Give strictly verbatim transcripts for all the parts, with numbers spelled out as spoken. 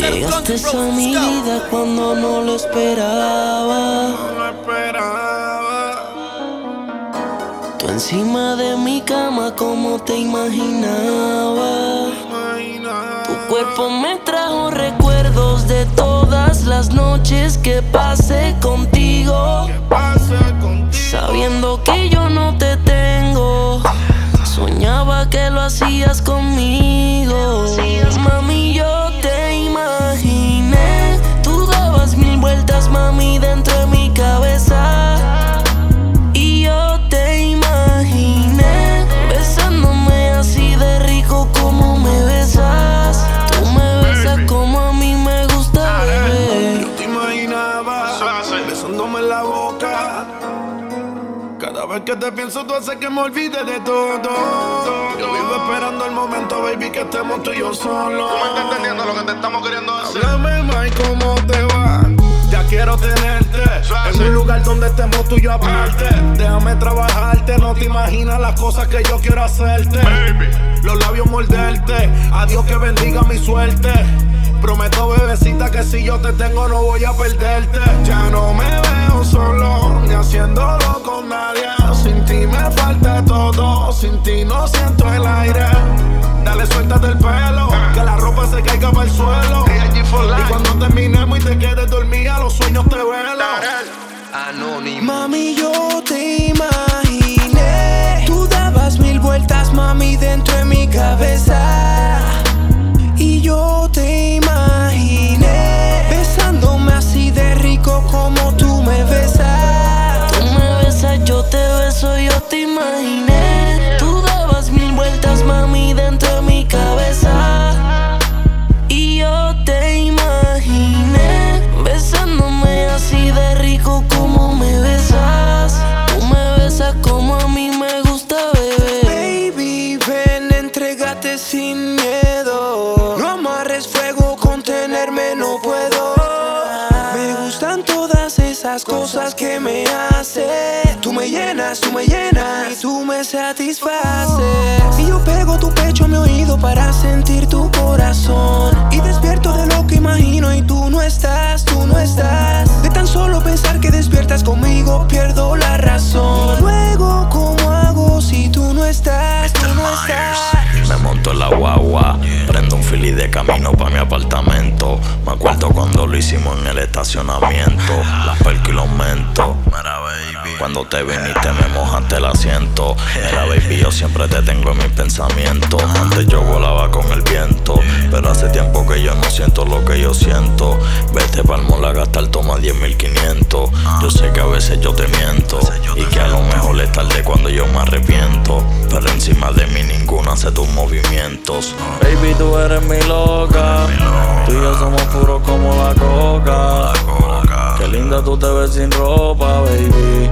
Llegaste a mi vida cuando no lo esperaba. No lo esperaba. Tú encima de mi cama como te imaginaba. Imaginaba. Tu cuerpo me trajo recuerdos de todas las noches que pasé contigo. ¿Qué pasa contigo? Sabiendo que yo no te tengo, soñaba que lo hacías conmigo. Mami, yo te imaginé. Tú dabas mil vueltas, mami, dentro de mi cabeza. Y yo te imaginé besándome así de rico como me besas. Tú me besas como a mí me gusta, bebé. Yo te imaginaba besándome en la boca. Cada vez que te pienso tú haces que me olvide de todo. Yo vivo esperando el momento, baby, que estemos tú y yo solos. Tú me estás entendiendo lo que te estamos queriendo decir. Háblame más, ¿cómo te va? Ya quiero tenerte en un lugar donde estemos tú y yo aparte. Déjame trabajarte, no te imaginas las cosas que yo quiero hacerte. Baby. Los labios morderte, a Dios que bendiga mi suerte. Prometo, bebecita, que si yo te tengo no voy a perderte. Ya no me veo solo, ni haciéndolo con nadie. Sin ti me falta todo, sin ti no siento el aire. Dale, suéltate el pelo, que la ropa se caiga para el suelo. Y cuando terminemos y te quedes dormida, los sueños te velan. Anónimo. Mami, yo te imaginé. Tú dabas mil vueltas, mami, dentro de mi cabeza. Y yo te imaginé besándome así de rico como tú me besas. Tú me besas, yo te beso, yo te imaginé. Tú dabas mil vueltas, mami, dentro de mi cabeza. Y yo te imaginé besándome así de rico como me besas. Tú me besas como a mí me gusta, bebé. Baby, ven, entrégate sin miedo. No amarres fuego, contenerme no puedo. Me gustan todas esas cosas que me haces. Tú me llenas, tú me llenas y tú me satisfaces. Y yo pego tu pecho a mi oído para sentir tu corazón. Y despierto de lo que imagino y tú no estás, tú no estás. De tan solo pensar que despiertas conmigo pierdo la razón. Luego, ¿cómo hago si tú no estás, tú no estás? Me monto en la guagua, prendo un fili de camino pa' mi apartamento. Me acuerdo cuando lo hicimos en el estacionamiento. Las perco y los mento. Mira, baby, cuando te viniste me mojaste el asiento. Mira, baby, yo siempre te tengo en mis pensamientos. Antes yo volaba con el viento, pero hace tiempo que yo no siento lo que yo siento. Vete pa'l mall a gastar, toma diez mil quinientos. Yo sé que a veces yo te miento y que a lo mejor es tarde cuando yo me arrepiento, pero encima de mí ninguna hace tus movimientos. Baby, tú eres mi loca, tú y yo somos puros como la coca. Qué linda tú te ves sin ropa, baby.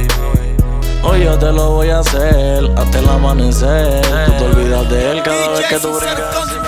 Hoy yo te lo voy a hacer hasta el amanecer. Tú te olvidas de él cada vez que tú brincas.